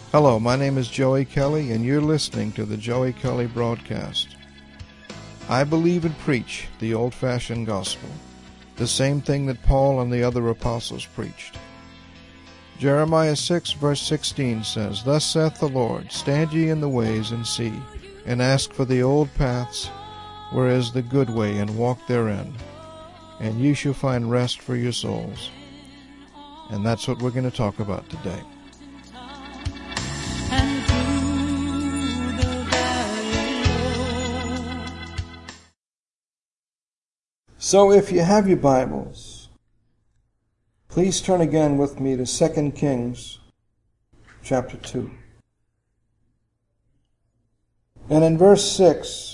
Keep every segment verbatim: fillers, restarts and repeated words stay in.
Hello, my name is Joey Kelly, and you're listening to the Joey Kelly Broadcast. I believe and preach the old-fashioned gospel, the same thing that Paul and the other apostles preached. Jeremiah six, verse sixteen says, Thus saith the Lord, Stand ye in the ways, and see, and ask for the old paths, where is the good way, and walk therein, and ye shall find rest for your souls. And that's what we're going to talk about today. So if you have your Bibles, please turn again with me to Second Kings chapter two. And in verse six,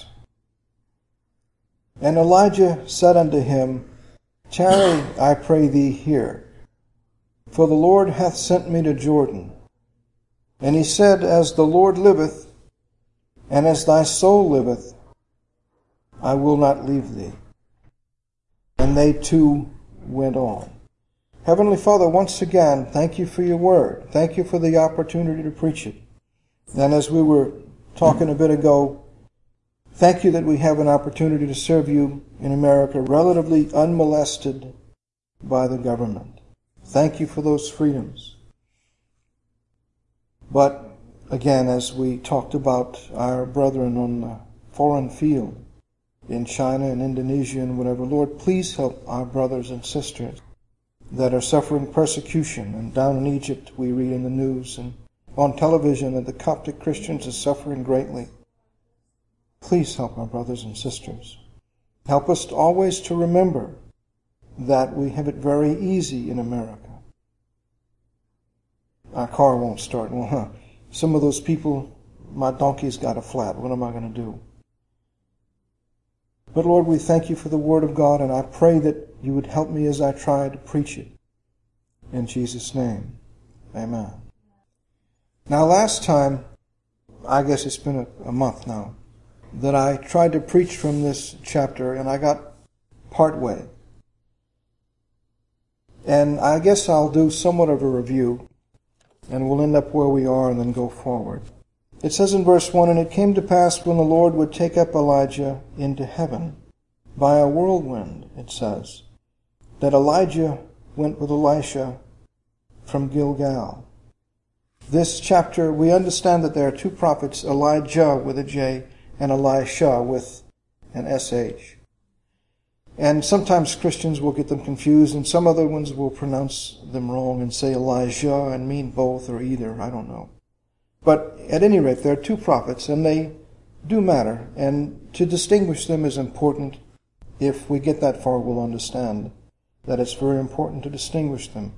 And Elijah said unto him, Tarry, I pray thee here, for the Lord hath sent me to Jordan. And he said, As the Lord liveth, and as thy soul liveth, I will not leave thee. And they two went on. Heavenly Father, once again, thank you for your word. Thank you for the opportunity to preach it. And as we were talking a bit ago, thank you that we have an opportunity to serve you in America relatively unmolested by the government. Thank you for those freedoms. But again, as we talked about our brethren on the foreign field, in China and Indonesia and whatever, Lord, please help our brothers and sisters that are suffering persecution. And down in Egypt, we read in the news and on television that the Coptic Christians are suffering greatly. Please help our brothers and sisters. Help us always to remember that we have it very easy in America. Our car won't start. Well, huh, some of those people, my donkey's got a flat. What am I going to do? But Lord, we thank you for the Word of God, and I pray that you would help me as I try to preach it. In Jesus' name, amen. Now last time, I guess it's been a, a month now, that I tried to preach from this chapter, and I got part way. And I guess I'll do somewhat of a review, and we'll end up where we are and then go forward. It says in verse one, And it came to pass when the Lord would take up Elijah into heaven, by a whirlwind, it says, that Elijah went with Elisha from Gilgal. This chapter, we understand that there are two prophets, Elijah with a J and Elisha with an S H. And sometimes Christians will get them confused, and some other ones will pronounce them wrong and say Elijah and mean both or either. I don't know. But at any rate, there are two prophets, and they do matter. And to distinguish them is important. If we get that far, we'll understand that it's very important to distinguish them.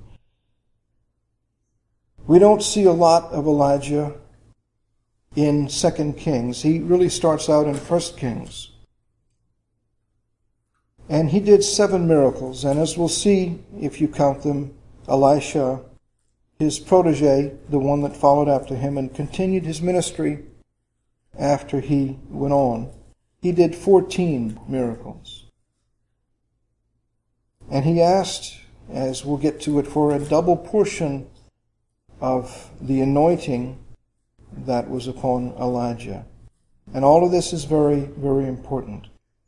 We don't see a lot of Elijah in Second Kings. He really starts out in First Kings. And he did seven miracles. And as we'll see, if you count them, Elisha, his protege, the one that followed after him and continued his ministry after he went on, he did fourteen miracles. And he asked, as we'll get to it, for a double portion of the anointing that was upon Elijah. And all of this is very, very important.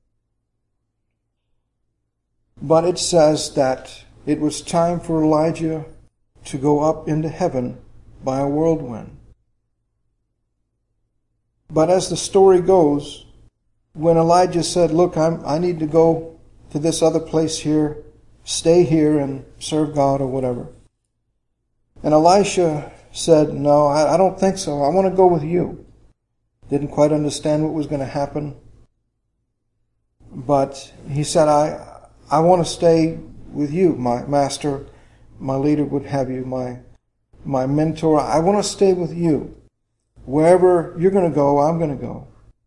But it says that it was time for Elijah to go up into heaven by a whirlwind. But as the story goes, when Elijah said, Look, I'm, I need to go to this other place here, stay here and serve God or whatever. And Elisha said, No, I, I don't think so. I want to go with you. Didn't quite understand what was going to happen. But he said, I, I want to stay with you, my master. My leader would have you, my my mentor. I want to stay with you. Wherever you're going to go, I'm going to go.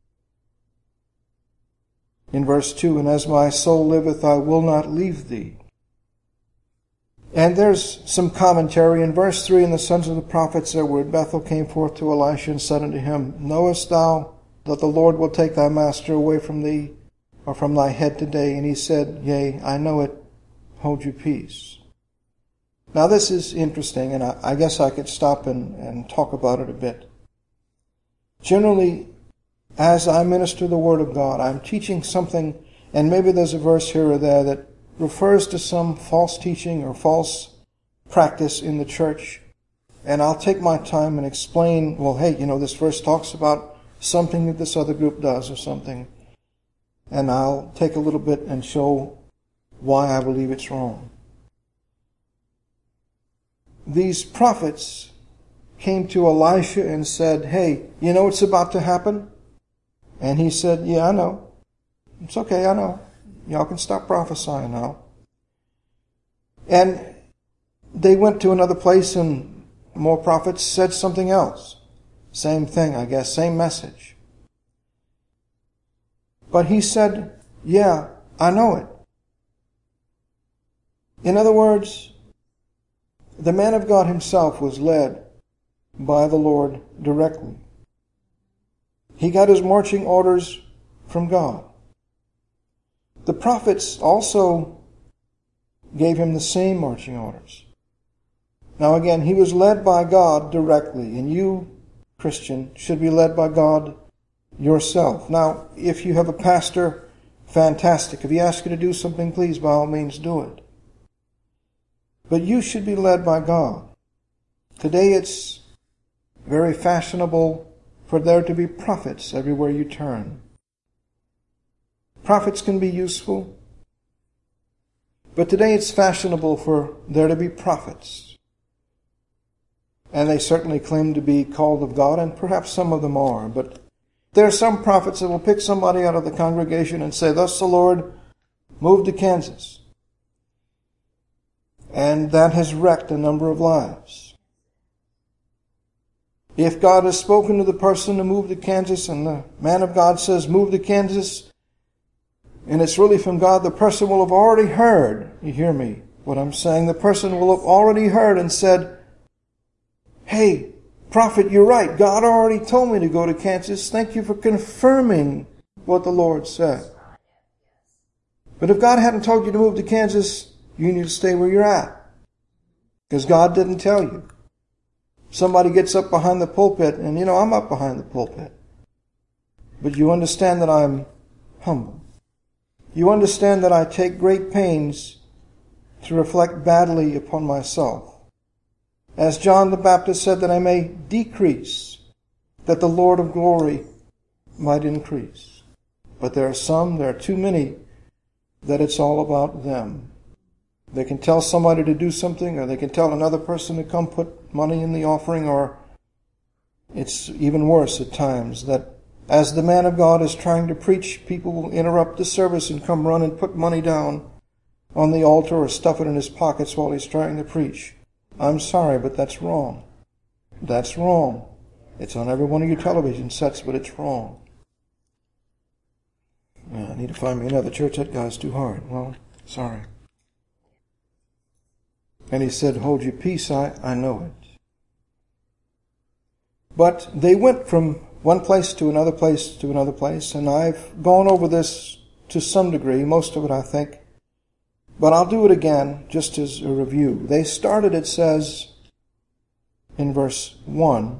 In verse two, And as my soul liveth, I will not leave thee. And there's some commentary. In verse three, And the sons of the prophets that were at Bethel came forth to Elisha and said unto him, Knowest thou that the Lord will take thy master away from thee, or from thy head today? And he said, Yea, I know it. Hold your peace. Now this is interesting, and I, I guess I could stop and, and talk about it a bit. Generally, as I minister the Word of God, I'm teaching something, and maybe there's a verse here or there that refers to some false teaching or false practice in the church. And I'll take my time and explain, well, hey, you know, this verse talks about something that this other group does or something. And I'll take a little bit and show why I believe it's wrong. These prophets came to Elisha and said, hey, you know what's about to happen? And he said, yeah, I know. It's okay, I know. Y'all can stop prophesying now. And they went to another place and more prophets said something else. Same thing, I guess, same message. But he said, yeah, I know it. In other words, the man of God himself was led by the Lord directly. He got his marching orders from God. The prophets also gave him the same marching orders. Now again, he was led by God directly, and you, Christian, should be led by God yourself. Now, if you have a pastor, fantastic. If he asks you to do something, please, by all means, do it. But you should be led by God. Today it's very fashionable for there to be prophets everywhere you turn. Prophets can be useful, but today it's fashionable for there to be prophets. And they certainly claim to be called of God, and perhaps some of them are. But there are some prophets that will pick somebody out of the congregation and say, thus the Lord, move to Kansas. And that has wrecked a number of lives. If God has spoken to the person to move to Kansas, and the man of God says, move to Kansas, and it's really from God, the person will have already heard. You hear me? What I'm saying? The person will have already heard and said, hey, prophet, you're right. God already told me to go to Kansas. Thank you for confirming what the Lord said. But if God hadn't told you to move to Kansas, you need to stay where you're at. Because God didn't tell you. Somebody gets up behind the pulpit, and you know, I'm up behind the pulpit. But you understand that I'm humble. You understand that I take great pains to reflect badly upon myself. As John the Baptist said, that I may decrease, that the Lord of glory might increase. But there are some, there are too many, that it's all about them. They can tell somebody to do something, or they can tell another person to come put money in the offering, or it's even worse at times that as the man of God is trying to preach, people will interrupt the service and come run and put money down on the altar or stuff it in his pockets while he's trying to preach. I'm sorry, but that's wrong. That's wrong. It's on every one of your television sets, but it's wrong. Yeah, I need to find me another church. That guy's too hard. Well, sorry. And he said, hold your peace, I, I know it. But they went from one place to another place to another place, and I've gone over this to some degree, most of it I think. But I'll do it again, just as a review. They started, it says, in verse one.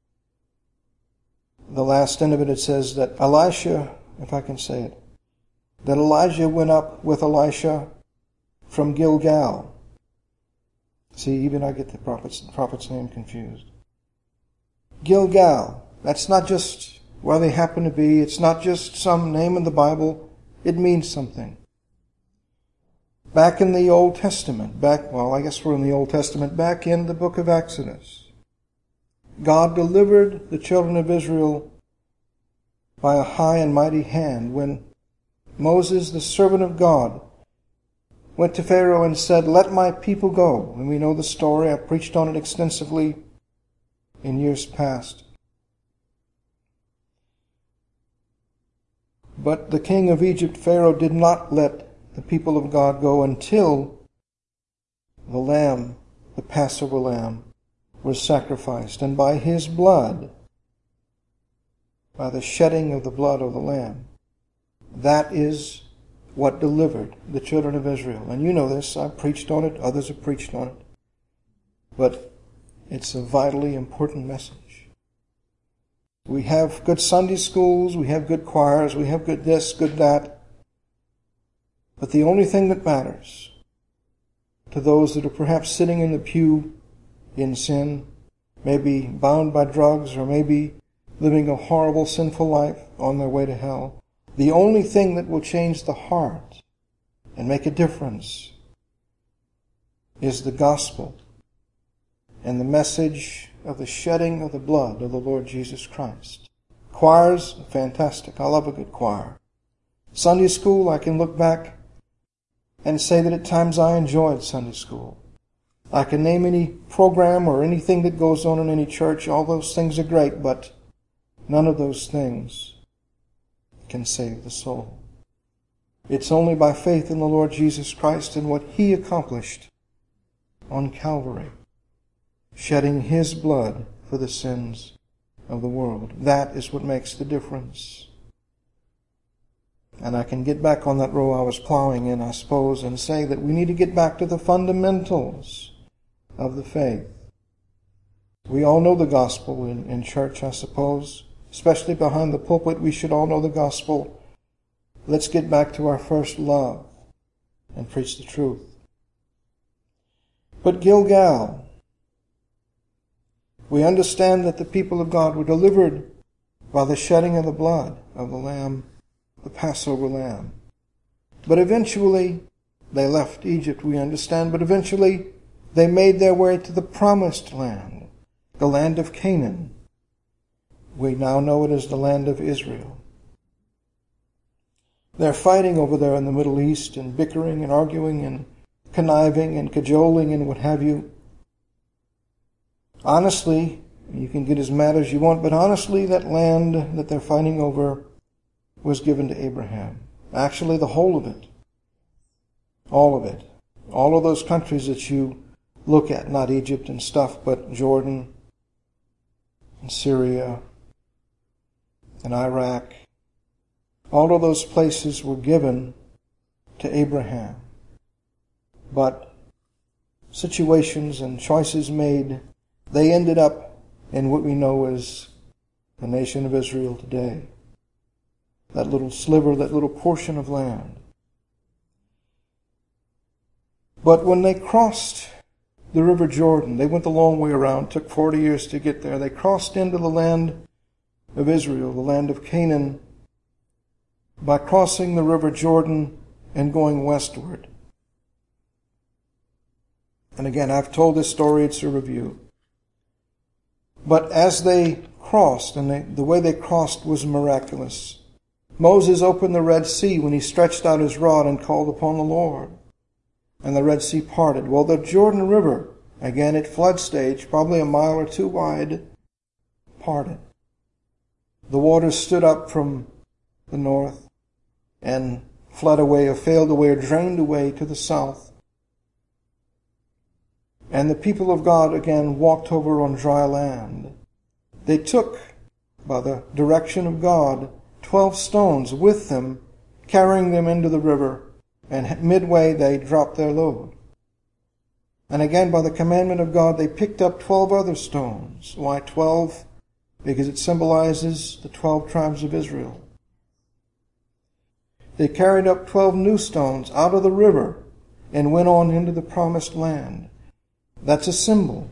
The last end of it, it says that Elisha, if I can say it, that Elijah went up with Elisha from Gilgal. See, even I get the prophet's, the prophet's name confused. Gilgal. That's not just where they happen to be. It's not just some name in the Bible. It means something. Back in the Old Testament, back, well, I guess we're in the Old Testament, back in the book of Exodus, God delivered the children of Israel by a high and mighty hand when Moses, the servant of God, went to Pharaoh and said, let my people go. And we know the story. I preached on it extensively in years past. But the king of Egypt, Pharaoh, did not let the people of God go until the lamb, the Passover lamb, was sacrificed. And by his blood, by the shedding of the blood of the lamb, that is what delivered the children of Israel. And you know this. I've preached on it. Others have preached on it. but it's a vitally important message. We have good Sunday schools, we have good choirs, we have good this, good that. But the only thing that matters to those that are perhaps sitting in the pew in sin, maybe bound by drugs or maybe living a horrible sinful life on their way to hell, the only thing that will change the heart and make a difference is the gospel and the message of the shedding of the blood of the Lord Jesus Christ. Choirs, fantastic. I love a good choir. Sunday school, I can look back and say that at times I enjoyed Sunday school. I can name any program or anything that goes on in any church. All those things are great, but none of those things can save the soul. It's only by faith in the Lord Jesus Christ and what He accomplished on Calvary, shedding His blood for the sins of the world. That is what makes the difference. And I can get back on that row I was plowing in, I suppose, and say that we need to get back to the fundamentals of the faith. We all know the gospel in, in church, I suppose. Especially behind the pulpit, we should all know the gospel. Let's get back to our first love and preach the truth. But Gilgal, we understand that the people of God were delivered by the shedding of the blood of the Lamb, the Passover Lamb. But eventually, they left Egypt, we understand, but eventually they made their way to the promised land, the land of Canaan. We now know it as the land of Israel. They're fighting over there in the Middle East and bickering and arguing and conniving and cajoling and what have you. Honestly, you can get as mad as you want, but honestly, that land that they're fighting over was given to Abraham. Actually, the whole of it. All of it. All of those countries that you look at, not Egypt and stuff, but Jordan and Syria and Iraq. All of those places were given to Abraham. But situations and choices made, they ended up in what we know as the nation of Israel today. That little sliver, that little portion of land. But when they crossed the River Jordan, they went the long way around, took forty years to get there. They crossed into the land of Israel, the land of Canaan, by crossing the River Jordan and going westward. And again, I've told this story, it's a review. But as they crossed, and they, the way they crossed was miraculous. Moses opened the Red Sea when he stretched out his rod and called upon the Lord. And the Red Sea parted. Well, the Jordan River, again at flood stage, probably a mile or two wide, parted. The waters stood up from the north and fled away or failed away or drained away to the south. And the people of God again walked over on dry land. They took, by the direction of God, twelve stones with them, carrying them into the river, and midway they dropped their load. And again, by the commandment of God, they picked up twelve other stones. Why twelve? Because it symbolizes the twelve tribes of Israel. They carried up twelve new stones out of the river and went on into the promised land. That's a symbol.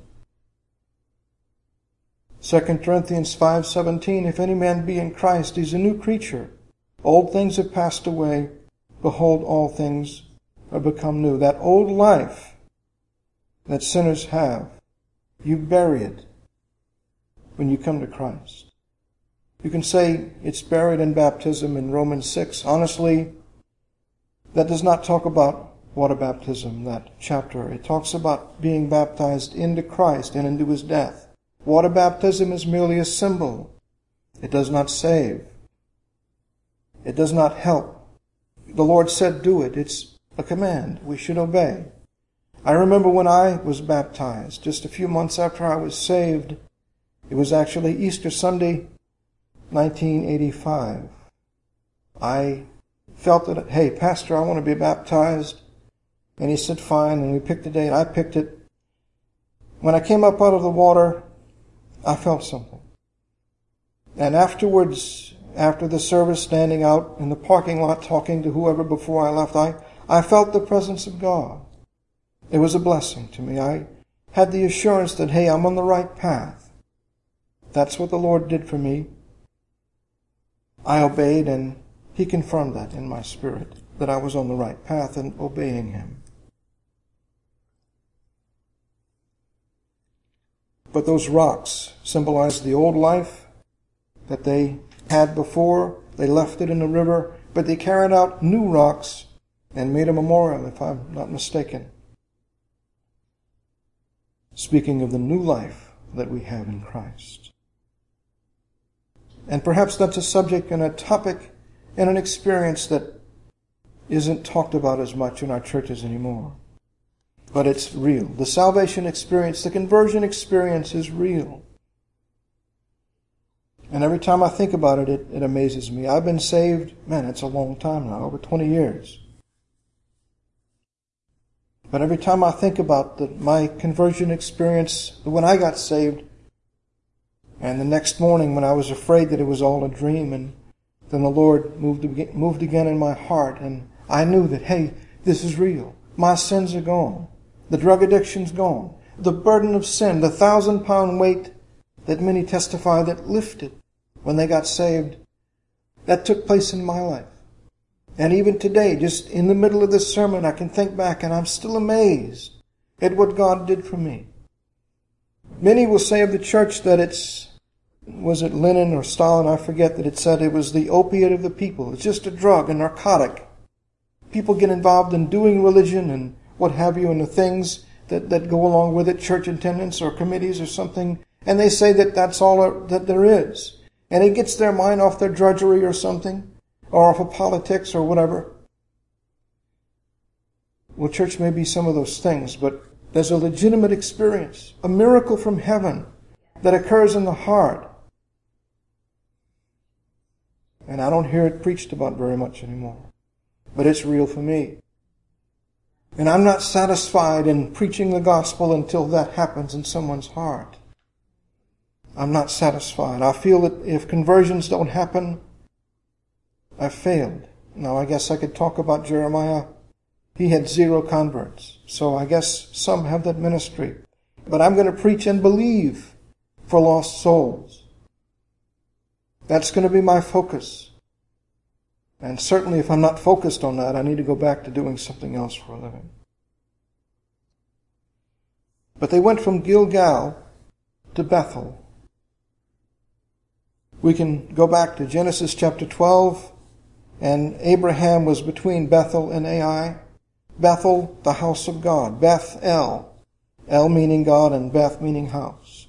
Second Corinthians five seventeen, if any man be in Christ, he's a new creature. Old things have passed away. Behold, all things are become new. That old life that sinners have, you bury it when you come to Christ. You can say it's buried in baptism in Romans six. Honestly, that does not talk about water baptism, that chapter. It talks about being baptized into Christ and into His death. Water baptism is merely a symbol. It does not save. It does not help. The Lord said do it. It's a command. We should obey. I remember when I was baptized, just a few months after I was saved, it was actually Easter Sunday, nineteen eighty-five. I felt that, hey, Pastor, I want to be baptized. And he said, fine, and we picked a date. I picked it. When I came up out of the water, I felt something. And afterwards, after the service, standing out in the parking lot talking to whoever before I left, I, I felt the presence of God. It was a blessing to me. I had the assurance that, hey, I'm on the right path. That's what the Lord did for me. I obeyed, and He confirmed that in my spirit, that I was on the right path and obeying Him. But those rocks symbolize the old life that they had before. They left it in the river, but they carried out new rocks and made a memorial, if I'm not mistaken. Speaking of the new life that we have in Christ. And perhaps that's a subject and a topic and an experience that isn't talked about as much in our churches anymore. But it's real. The salvation experience, the conversion experience is real. And every time I think about it, it, it amazes me. I've been saved, man, it's a long time now, over twenty years. But every time I think about the, my conversion experience, when I got saved, and the next morning when I was afraid that it was all a dream, and then the Lord moved, moved again in my heart, and I knew that, hey, this is real. My sins are gone. The drug addiction's gone. The burden of sin, the thousand pound weight that many testify that lifted when they got saved, that took place in my life. And even today, just in the middle of this sermon, I can think back and I'm still amazed at what God did for me. Many will say of the church that it's, was it Lenin or Stalin, I forget, that it said it was the opiate of the people. It's just a drug, a narcotic. People get involved in doing religion and what have you, and the things that, that go along with it, church attendance or committees or something, and they say that that's all that there is. And it gets their mind off their drudgery or something, or off of politics or whatever. Well, church may be some of those things, but there's a legitimate experience, a miracle from heaven that occurs in the heart. And I don't hear it preached about very much anymore. But it's real for me. And I'm not satisfied in preaching the gospel until that happens in someone's heart. I'm not satisfied. I feel that if conversions don't happen, I've failed. Now, I guess I could talk about Jeremiah. He had zero converts. So I guess some have that ministry. But I'm going to preach and believe for lost souls. That's going to be my focus. And certainly if I'm not focused on that, I need to go back to doing something else for a living. But they went from Gilgal to Bethel. We can go back to Genesis chapter twelve, and Abraham was between Bethel and Ai. Bethel, the house of God. Beth El. El meaning God and Beth meaning house.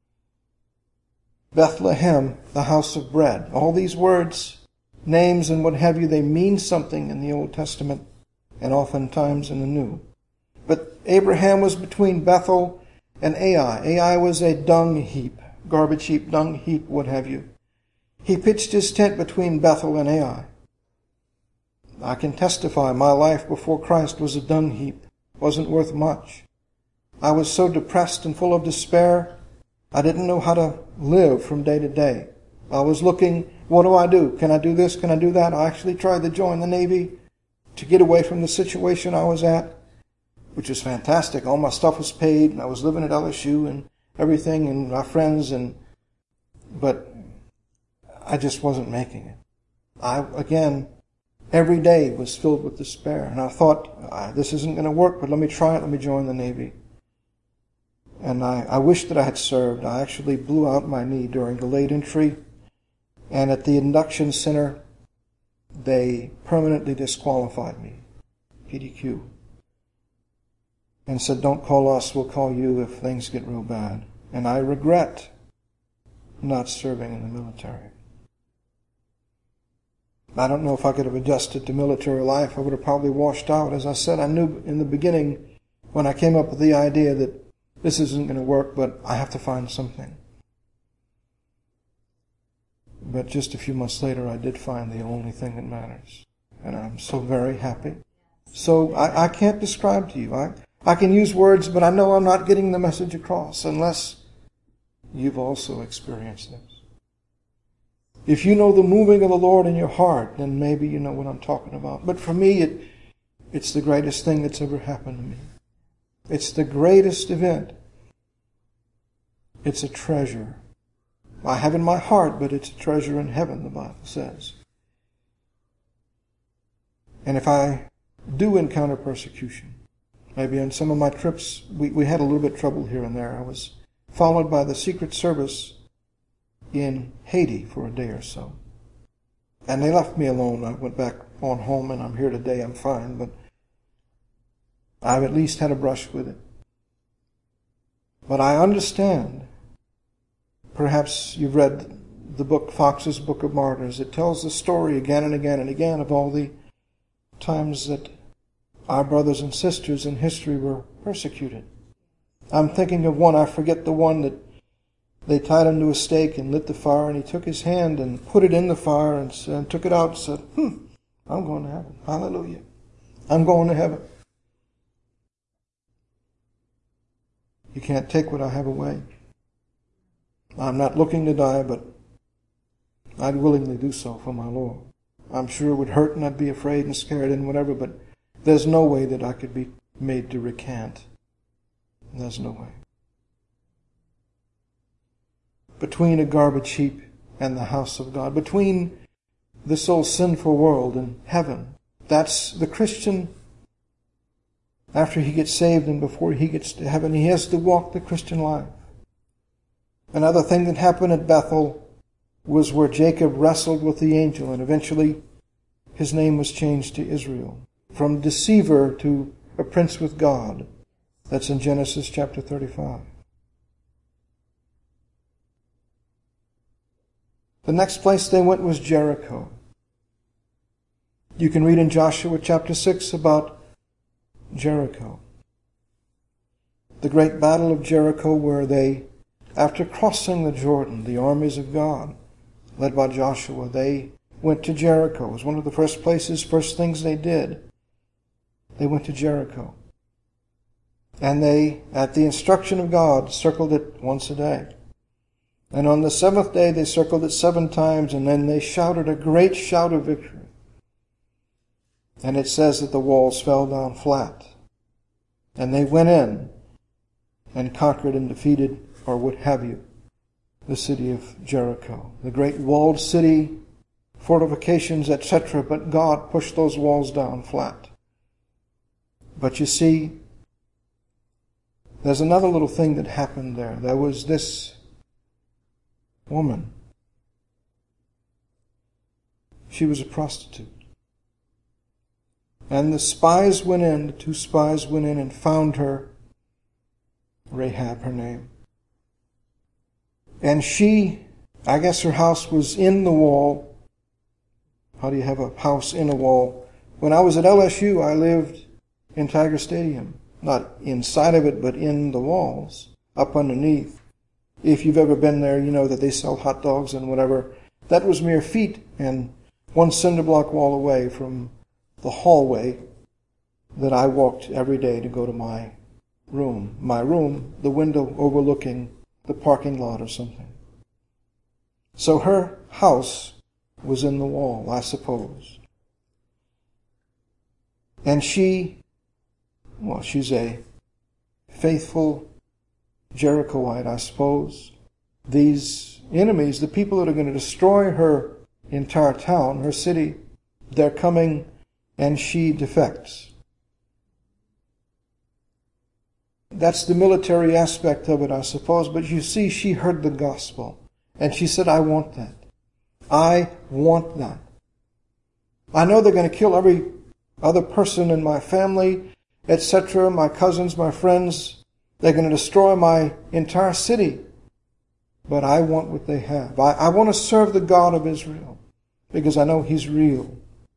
Bethlehem, the house of bread. All these words, names and what have you, they mean something in the Old Testament and oftentimes in the New. But Abraham was between Bethel and Ai. Ai was a dung heap, garbage heap, dung heap, what have you. He pitched his tent between Bethel and Ai. I can testify my life before Christ was a dung heap, wasn't worth much. I was so depressed and full of despair, I didn't know how to live from day to day. I was looking, what do I do? Can I do this? Can I do that? I actually tried to join the Navy to get away from the situation I was at, which was fantastic. All my stuff was paid, and I was living at L S U and everything, and my friends, and but I just wasn't making it. I, again, every day was filled with despair, and I thought, ah, this isn't going to work, but let me try it. Let me join the Navy. And I, I wish that I had served. I actually blew out my knee during delayed entry. And at the induction center, they permanently disqualified me, P D Q, and said, don't call us, we'll call you if things get real bad. And I regret not serving in the military. I don't know if I could have adjusted to military life. I would have probably washed out. As I said, I knew in the beginning when I came up with the idea that this isn't going to work, but I have to find something. But just a few months later, I did find the only thing that matters. And I'm so very happy. So I, I can't describe to you. I, I can use words, but I know I'm not getting the message across unless you've also experienced this. If you know the moving of the Lord in your heart, then maybe you know what I'm talking about. But for me, it it's the greatest thing that's ever happened to me. It's the greatest event. It's a treasure. I have in my heart, but it's a treasure in heaven, the Bible says. And if I do encounter persecution, maybe on some of my trips, we, we had a little bit of trouble here and there. I was followed by the Secret Service in Haiti for a day or so. And they left me alone. I went back on home and I'm here today. I'm fine, but I've at least had a brush with it. But I understand. Perhaps you've read the book, Fox's Book of Martyrs. It tells the story again and again and again of all the times that our brothers and sisters in history were persecuted. I'm thinking of one, I forget the one that they tied him to a stake and lit the fire, and he took his hand and put it in the fire and, and took it out and said, hmm, I'm going to heaven. Hallelujah. I'm going to heaven. You can't take what I have away. I'm not looking to die, but I'd willingly do so for my Lord. I'm sure it would hurt and I'd be afraid and scared and whatever, but there's no way that I could be made to recant. There's no way. Between a garbage heap and the house of God, between this old sinful world and heaven, that's the Christian. After he gets saved and before he gets to heaven, he has to walk the Christian life. Another thing that happened at Bethel was where Jacob wrestled with the angel, and eventually his name was changed to Israel. From deceiver to a prince with God. That's in Genesis chapter thirty-five. The next place they went was Jericho. You can read in Joshua chapter six about Jericho. The great battle of Jericho, where they, after crossing the Jordan, the armies of God, led by Joshua, they went to Jericho. It was one of the first places, first things they did. They went to Jericho. And they, at the instruction of God, circled it once a day. And on the seventh day they circled it seven times, and then they shouted a great shout of victory. And it says that the walls fell down flat. And they went in and conquered and defeated, or what have you, the city of Jericho. The great walled city, fortifications, et cetera. But God pushed those walls down flat. But you see, there's another little thing that happened there. There was this woman. She was a prostitute. And the spies went in, the two spies went in and found her, Rahab her name. And she, I guess her house was in the wall. How do you have a house in a wall? When I was at L S U, I lived in Tiger Stadium. Not inside of it, but in the walls, up underneath. If you've ever been there, you know that they sell hot dogs and whatever. That was mere feet and one cinder block wall away from the hallway that I walked every day to go to my room. My room, the window overlooking the parking lot or something. So her house was in the wall, I suppose. And she, well, she's a faithful Jerichoite, I suppose. These enemies, the people that are going to destroy her entire town, her city, they're coming, and she defects. That's the military aspect of it, I suppose. But you see, she heard the gospel. And she said, I want that. I want that. I know they're going to kill every other person in my family, et cetera, my cousins, my friends. They're going to destroy my entire city. But I want what they have. I, I want to serve the God of Israel because I know He's real.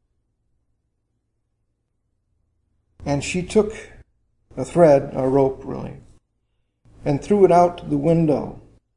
And she took a thread, a rope really, and threw it out the window.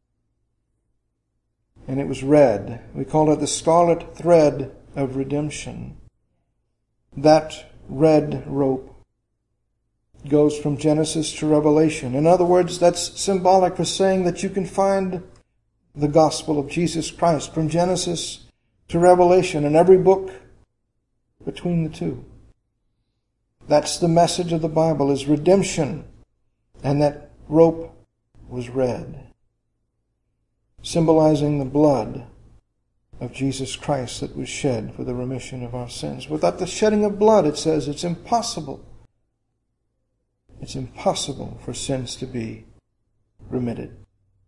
And it was red. We call it the scarlet thread of redemption. That red rope goes from Genesis to Revelation. In other words, that's symbolic for saying that you can find the gospel of Jesus Christ from Genesis to Revelation in every book between the two. That's the message of the Bible, is redemption. And that rope was red, symbolizing the blood of Jesus Christ that was shed for the remission of our sins. Without the shedding of blood, it says, it's impossible. It's impossible for sins to be remitted.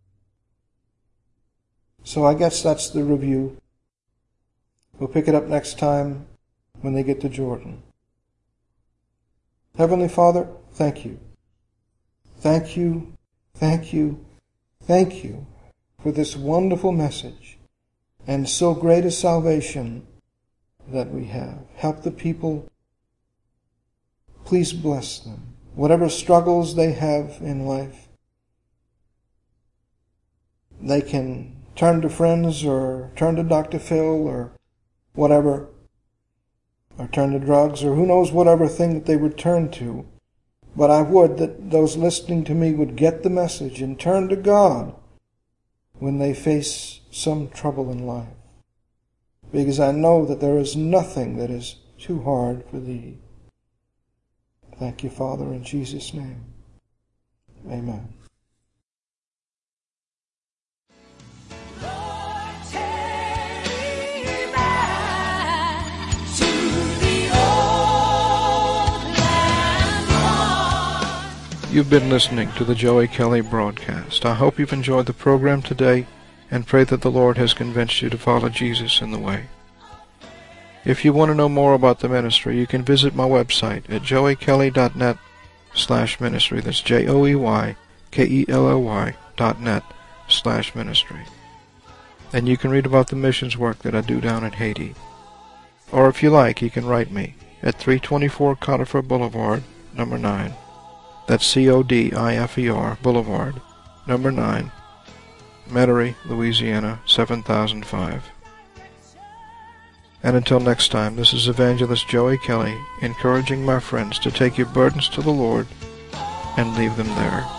So I guess that's the review. We'll pick it up next time when they get to Jordan. Heavenly Father, thank you. Thank you, thank you, thank you for this wonderful message and so great a salvation that we have. Help the people. Please bless them. Whatever struggles they have in life, they can turn to friends or turn to Doctor Phil or whatever, or turn to drugs or who knows whatever thing that they would turn to. But I would that those listening to me would get the message and turn to God when they face some trouble in life. Because I know that there is nothing that is too hard for Thee. Thank you, Father, in Jesus' name. Amen. You've been listening to the Joey Kelly broadcast. I hope you've enjoyed the program today and pray that the Lord has convinced you to follow Jesus in the way. If you want to know more about the ministry, you can visit my website at joey kelly dot net slash ministry. That's J O E Y K E L L Y dot net slash ministry. And you can read about the missions work that I do down in Haiti. Or if you like, you can write me at three twenty-four Codifer Boulevard, number nine. That's C O D I F E R Boulevard, number nine, Metairie, Louisiana, seven thousand five. And until next time, this is Evangelist Joey Kelly, encouraging my friends to take your burdens to the Lord and leave them there.